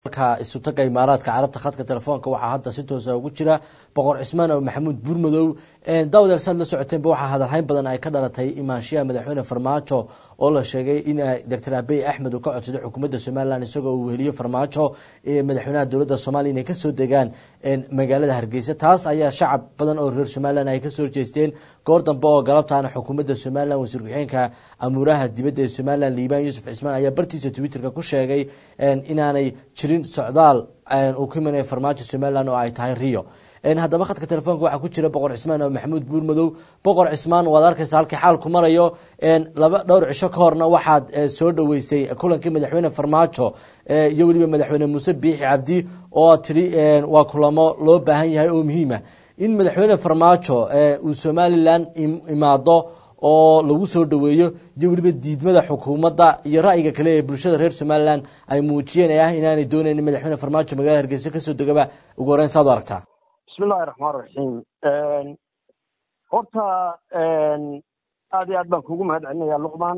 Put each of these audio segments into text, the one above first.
isutaga imaaraadka carabta khadka telefoonka waxaa hadda si toos ah ugu jira boqor Cismaan oo Maxamuud Buurmadow daawada saad la socoteen waxa hadalhayn badan ay ka dhalatay imaanshiya madaxweyne Farmaajo oo la sheegay in Dr. Abiy Ahmed uu ka codsaday xukuumadda Soomaaliland isagoo uu heliyo Farmaajo madaxweynaha dowladda Soomaaliya inay ka soo degaan magaalada Hargeysa taas ayaa shacab badan oo reer Soomaaliland ay ka soo jeesteen goor dambe oo galabtaana xukuumadda Soomaaliland wasiir ku-xigeenka amuraha dibadda ee Soomaaliland Liibaan Yuusuf Cismaan ayaa bartiisa Twitterka ku sheegay inaanay socdaal uu ku imanay Farmaajo Soomaaliland oo ay tahay Rio haddaba khadka telefoonka waxa ku jira boqor Cismaan oo Maxamuud Buurmadow boqor Cismaan waad arkaysaa halkii xaalku marayo laba dhowr cisho ka horna waxaad soo dhaweysay kulankii madaxweyne Farmaajo iyo waliba madaxweyne Muuse Biixi Cabdi oo tiri waa kulamo loo baahan yahay oo muhiim ah in madaxweyne Farmaajo uu Soomaaliland imaado oo lagu soo dhaweeyo iyo waliba diidmada xukuumadda iyo ra'yiga kale ee bulshada reer Soomaaliland ay muujiyeen inaanay doonaynin madaxweyne Farmaajo magaalada Hargeysa ka soo degaba ugu horreyn saad u aragtaa bismillahir rahmaanir rahiim horta aad iyo aad baan kugu mahadcelinayaa Luqmaan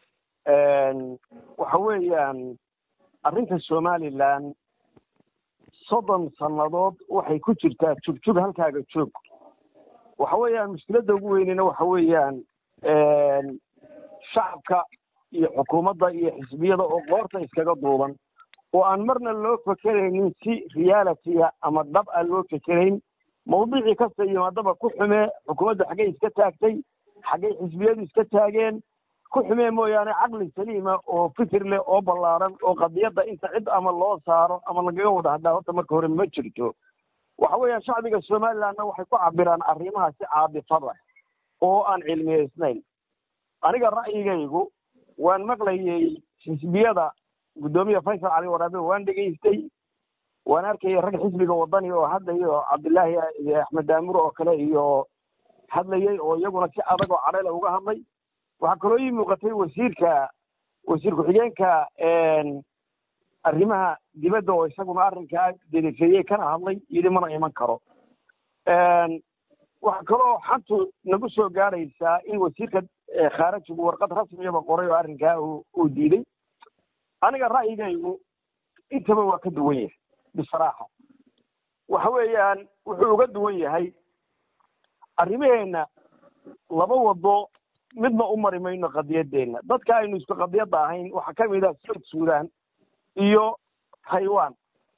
waxa weeyaan arrinta Soomaaliland 30 sanadood waxay ku jirtaa jug halkaaga joog waxa weeyaan mushkiladda ugu weynina waxa weeyaan shacabka iyo xukuumadda iyo xisbiyada oo qoorta iskaga duuban oo aan marna loo fakaraynin si reality ama dhab ah loo fakarayn mawduuci kasta yimaadaba ku xumee xukuumadda xagee iska taagtay xagee xisbiyadu iska taageen ku xumee mooyaane caqli saliima oo fikir leh oo ballaaran oo qadiyadda inta cid ama loo saaro ama lagaga wada hadlaa horta marka hore ma jirto waxa weeyaan shacbiga Soomaalilandna waxay ku cabiraan arrimaha si caabifada oo aan cilmiyeysnayn aniga ra'yigaygu waan maqlayay xisbiyada gudoomiye Faysal Ali Waraabe waan dhageystay waan arkay rag xisbiga wadani oo hadlayo Cabdullaahi Axmed Daamur oo kale iyo hadlayay oo iyaguna si adag oo cadayl uga hadlay waxa kale oo muuqatay wasiir ku-xigeenka arrimaha dibadda oo isaguna arrinka dedefeeyay kana hadlay yidhi mana iman karo waxa kale oo xantu nagu soo gaaraysaa in wasiirka khaarijigu warqad rasmi ah qoray oo arrinka uu diiday aniga ra'yigaygu intaba waa ka duwan yahay bisaraaxa waxa weeyaan wuxuu uga duwan yahay arrimaheena laba wado midna u mari mayno qadiyadeena dadka aynu isku qadiyada ahayn waxa ka mid ah Suudaan iyo Taiwan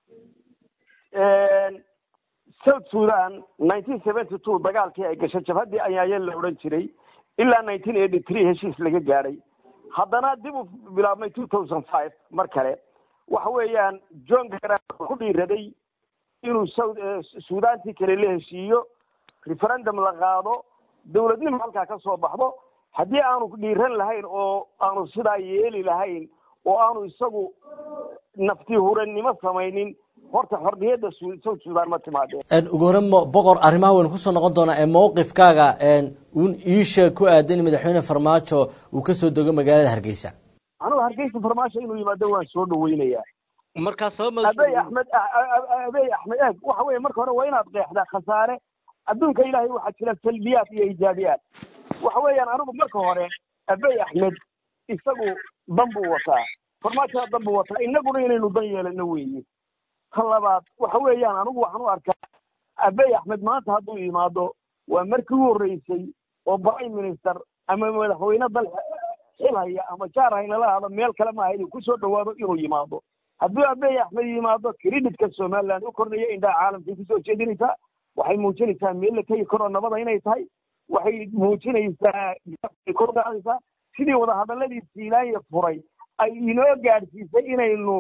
South Sudan 1972 dagaalkii ay gashay jabhadii ayaa la oran jiray ilaa 1983 heshiis laga gaaray haddana dib u bilaabmay 2005 mar kale waxa weeyaan John Garang ku dhiiraday inuu Suudaantii kale la heshiiyo referendum la qaado dawladnimo halka ka soo baxdo haddii aanu dhiiran lahayn oo aanu sidaa yeeli lahayn oo aanu isagu nafti hurannimo samaynin horta xorriyadda Suudaan ma timaadeen ugu horreyn boqor arrimaha weyn ku soo noqon doona ee mowqifkaaga uun iisha ku aadan madaxweyne Farmaajo uu ka soo dego magaalada Hargeysa anigu Hargeysa Farmaajo inuu yimaado waan soo dhaweynayaa marka sabab Abiy Ahmed waxa weeye marka hore waa inaad qeexdaa khasaare adduunka Ilaahay waxa jira salbiyaad iyo iijaabiyaad waxa weeyaan anigu marka hore Abiy Ahmed isagu dambu wataa Farmaajo dambu wataa inaguna inaynu dan yeelano weeye talabaad waxa weeyaan anigu waxaan u arkaa Abiy Ahmed maanta hadduu yimaado waa markii ugu horeysay oo prime minister ama madaxweyne dal xilaya ama jaarayna la hado meel kale ma ahayn ku soo dhawaado inuu yimaado haddii Abiy Ahmed yimaado creditka Soomaaliland u kordhaya indha caalamka ku soo jeedinaysa waxay muujinaysaa meel la kay karo nabada inay tahay waxay muujinaysaa kordhaysa sidii wada hadaladii Siilaaya furay ay inoo gaarsiisay inaynu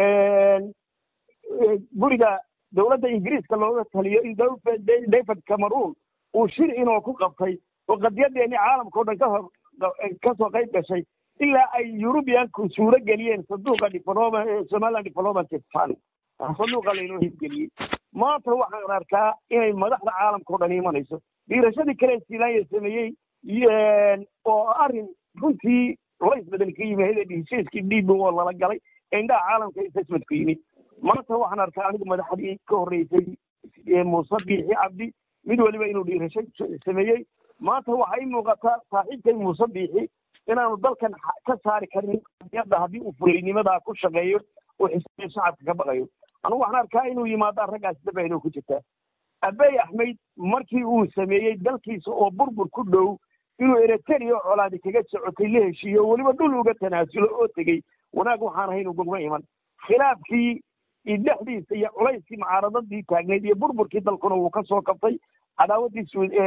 guriga dawladda Ingiriiska looga taliyo in David Cameron uu shir inoo ku qabtay oo qadiyadeeni caalamka oo dhan ka soo qayb gashay ilaa ay European-ku suuro galiyeen sanduuqa Somaliland Development Fund sanduuqa la inoo hirgeliyey maanta waxaan arkaa inay madaxda caalamka oo dhan imanayso dhiirashadii kale Siilaaya sameeyey oo arrin runtii lays badan ka yimid heshiiskii dhiib oo lala galay indhaha caalamka assessment ku yimid maanta waxaan arkaa anigu madaxdii ka horeysay Muuse Biixi Cabdi mid waliba inuu dhiirasho sameeyey maanta waxay muuqataa saaxiibkay Muuse Biixi inaanu dalkan ka saari karin qadiyadda haddii uu fulinimada ku shaqeeyo وحسين الشعب كبغيو أنا وحنا كائنو يمادا رجع سبعينو كجتا أبي أحمد مركي وسميه دلكيس أو بربر كله إنه إرتريو على ذيك جت عتليه شيء واللي بدلوا جت تنازل أو تجي وناقو حنا هنا وجمع إيمان خلاف في الدحدي سي عليس معارضة دي تاجني بربر كده القناة وكسر كفي عداوة دي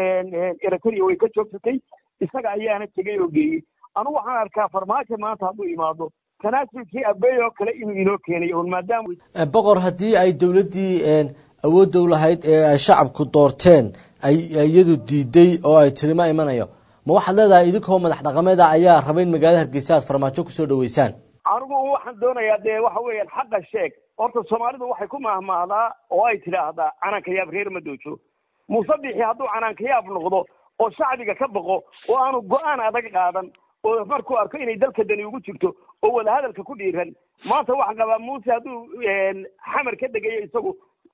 إرتريو ويكتشفتي isaga ayaana tagay oo geeyay anu waxaan arkaa farmaajo maanta haduu imaado tanaasulkii abeeyo kale inuu inoo keenay oo maadaama boqor hadii ay dawladii awood u lahayd ee ay shacabku doorteen ay iyadu diiday oo ay tirima imanayo ma waxa leedahay idinkoo madax dhaqameeda ayaa rabay magaalada Hargeysa farmaajo ku soo dhaweysaan anigu waxaan doonayaa waxa weeyaan xaq sheeg horta Soomaalidu waxay ku mahmaadaa oo ay tiraahdaa ananka yaab reer madoojo musabixi haduu ananka yaab noqdo oo shacbiga ka baqo oo aanu go'aan adag qaadan oo markuu arko inay dalka dani ugu jirto oo wada hadalka ku dhiiran maanta waxa qaba Muuse haduu xamar ka dagayo isagu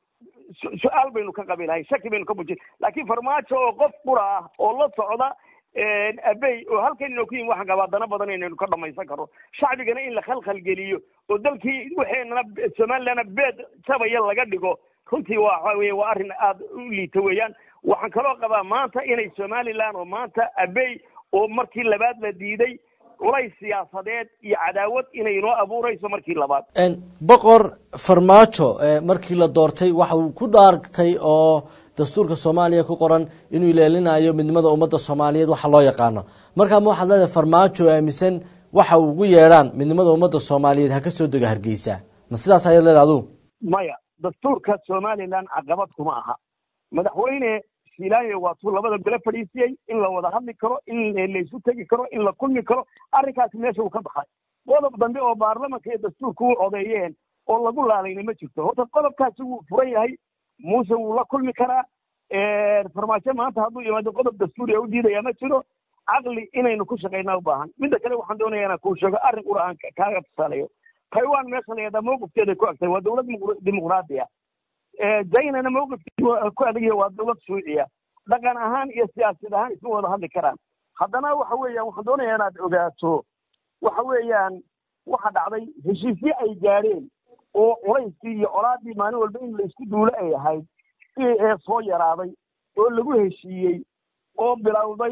su'aal baynu ka qabilahay shaki baynu ka bujin laakiin farmaajo oo qof qura ah oo la socda abay oo halkan inuu ku yimid waxa qaba dana badan inaynu ka dhamaysan karo shacbigana in la khalkhal geliyo oo dalkii waxayna Soomaaliland beed sabaya laga dhigo runtii waa arrin aad u liito weeyaan waxaan kaloo qabaa maanta inay Soomaaliland oo maanta abay oo markii labaad la diiday culays siyaasadeed iyo cadaawad inay inoo abuurayso markii labaad boqor farmaajo markii la doortay waxa uu ku dhaartay oo dastuurka Soomaaliya ku qoran inuu ilaalinayo midnimada ummadda Soomaaliyeed waxa loo yaqaan marka ma waxa leedahay farmaajo aaminsan waxa uu ugu yeeraan midnimada ummadda Soomaaliyeed ha ka soo daga Hargeysa ma sidaas ay leedahay maya dastuurka Soomaaliland caqabad kuma aha madaxweyne Silaayo waa tuu labada gole fadhiisay in la wada hadli karo in la isu tagi karo in la kulmi karo arrinkaas meesha uu ka baxay qodob dambe oo baarlamaanka iyo dastuurku u codeeyeen oo lagu laalayna ma jirto horta qodobkaasi wuu furan yahay Muuse wuu la kulmi karaa farmaajo maanta hadduu yimaado qodob dastuuri u diidaya ma jiro caqli inaynu ku shaqeynaa u baahan midda kale waxaan doonayaa inaan kuu sheego arrin quraan kaaga tusaalayo Taiwan meesha la yiraahdo mowqifkeeda ku agtay waa dawlad dimuqraadi ah Jaynana mowqifkeedu ku adag yahay waa dawlad Suudiya dhaqan ahaan iyo siyaasad ahaan isma wada hadli karaan haddana waxa weeyaan waxaan doonayaa inaad ogaato waxa weeyaan waxa dhacday heshiisyo ay gaareen oo qorayskii iyo colaadii maalin walba in la isku duulo ay ahayd ee soo yaraaday oo lagu heshiiyey oo bilowday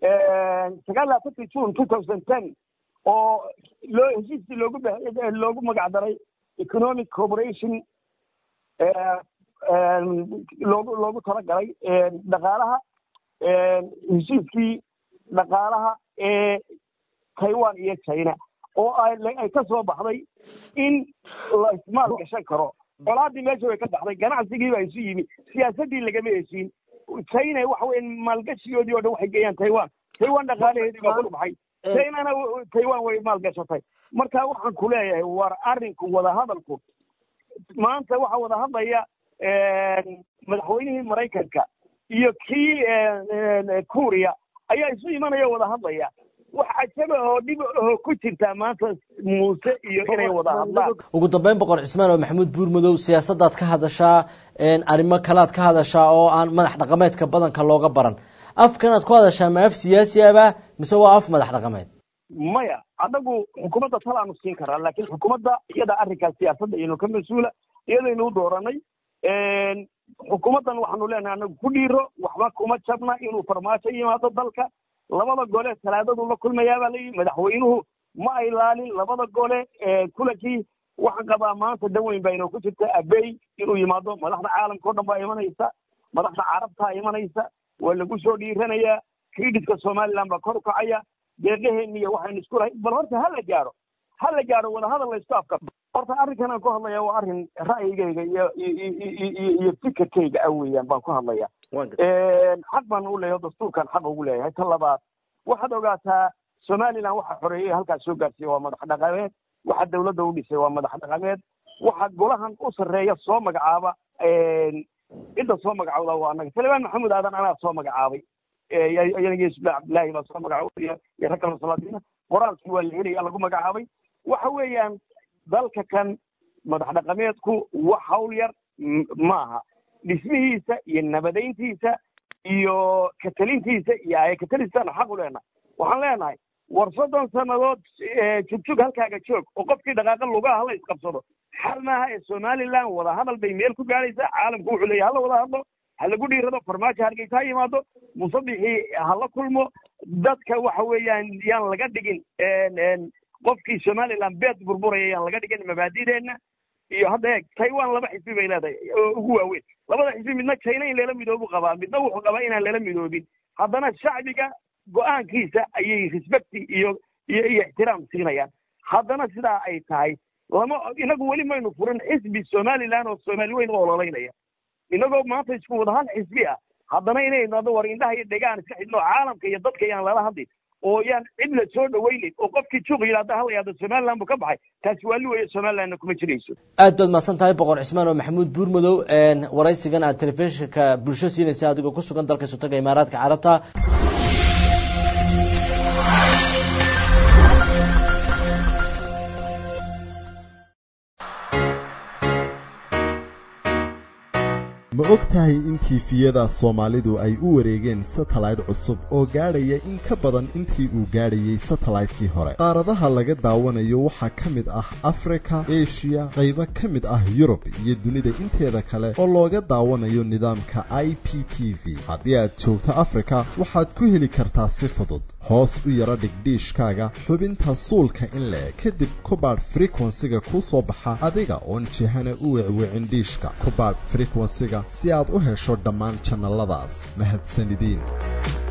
9 June 2010 oo heshiiskii loogu magac daray economic cooperation loogu talagalay dhaqaalaha heshiiskii dhaqaalaha ee Taiwan iyo China oo ay ka soo baxday in la ismaal gashan karo qolaadii meesha way ka baxday ganacsigii baa isu yimi siyaasadii lagama heshiin China waxa weyn maalgashigoodii oo dhan waxay geeyaan Taiwan dhaqaalaheedii baa ku baxay China Taiwan way maal gashatay marka waxaan ku leeyahay war arrinku wada hadalku maanta waxa wada hadlaya madaxweynihii Mareykanka iyo kii Korea ayaa isu imanaya wada hadlaya wax ajaba oo dib ku jirta maanta Muuse iyo inay wada hadlaan ugu dambeyn boqor Cismaan oo Maxamuud Buurmadow siyaasadaad ka hadashaa arrimo kalaad ka hadashaa oo aan madax dhaqameedka badanka looga baran afkanaad ku hadashaa ma af siyaasi ah mise waa af madax dhaqameed maya anagu xukuumadda talaanu siin karaa laakiin xukuumadda iyada arrinka siyaasadda inuu ka masuula iyadaynu dooranay xukuumaddan waxaanu leenahay anagu ku dhiiro waxba kuma jabna inuu farmaajo yimaado dalka labada gole talaadadu la kulmayaa baa layidhi madaxweynuhu ma ay ilaalin labada gole kulankii waxaan qabaa maanta daweyn baa inoo ku jirta abey inuu yimaado madaxda caalamka oo dhan baa imanaysa madaxda carabtaa imanaysa waa lagu soo dhiiranayaa kreditka Somaliland baa kor u kacaya deeqaheena iyo waxaan isku rahay bal horta hala gaaro wada hadal la isku afka horta arrinkan aan ku hadlayaa waa arrin ra'yigayga iyo fikirkayga weeyaan baan ku hadlayaa xaq baan u leeyahay dastuurkan xaq ugu leeyahay tan labaad waxaad ogaataa Somaliland waxa xoreeyay halkaas soo gaarsiiyay waa madax dhaqameed waxa dawladda u dhisay waa madax dhaqameed waxa golahan u sareeya soo magacaaba inta soo magacawda waa anaga Salmaan Maxamuud Aadan anaa soo magacaabay ayaga Ismaaciil Abdullaahi baa soo magacaabay iyo ragga salaadiina qoraalkii waa la helay lagu magacaabay waxa weeyaan dalka kan madax dhaqameedku wax hawl yar maaha dhismihiisa iyo nabadeyntiisa iyo katalintiisa iyo ay katalinsana xaq u leenahay waxaan leenahay war 30 sanadood joog halkaaga joog oo qofkii dhaqaaqa lugaha la isqabsado xal maaha ee somaliland wada hadal bay meel ku gaadhaysaa caalamku wuxuu leeyahay hala wada hadlo ha lagu dhiirado farmaajo hargeysa ha yimaado musabixii hala kulmo dadka waxa weeyaan yaan laga dhigin qofkii somaliland beed burburaya yaan laga dhigin mabaadideenna iyo hadda eeg taiwan 2 xisbi bay leedahay oo ugu waaweyn labada xisbi midna China in leela midoobo qabaa midna wuxuu qabaa inaan leela midoobin haddana shacbiga go'aankiisa ayay respect iyo ixtiraam siinayaan haddana sidaa ay tahay lama inagu weli maynu furin xisbi somaliland oo Soomaali weyn oo ololeynaya inagoo maanta isku wada hal xisbi ah haddana inay nado war indhaha iyo dhegaan iska xidhno caalamka iyo dadka yaan lala hadlin oo yaan cid la soo dhaweynin oo qofkii juuq yiraahdo hal yaado Somaliland buu ka baxay taasi waa liweeyo Somaliland kuma jirayso aad baad maasan tahay boqor Cismaan oo Maxamuud Buurmadow waraysigan aad telefishinka bulsho siinaysa adigoo ku sugan dalka Sultanka Imaaraadka Carabta ma ogtahay in tiifiyada Soomaalidu ay u wareegeen satellite cusub oo gaadhaya in ka badan intii uu gaadhayay satellite-kii hore qaaradaha laga daawanayo waxa kamid ah Afrika, Asia, qaybo kamid ah Europe iyo dunida inteeda kale oo looga daawanayo nidaamka IPTV haddii aad joogto Afrika waxaad ku heli kartaa si fudud hoos u yara dhigdhiishkaaga xubinta suulka in la kadib kubaad frequency-ga ku soo baxa adiga oon jihana u wicwicin dhiishka kubaad frequency-ga si aad u hesho dhammaan channeladaas mahadsanidin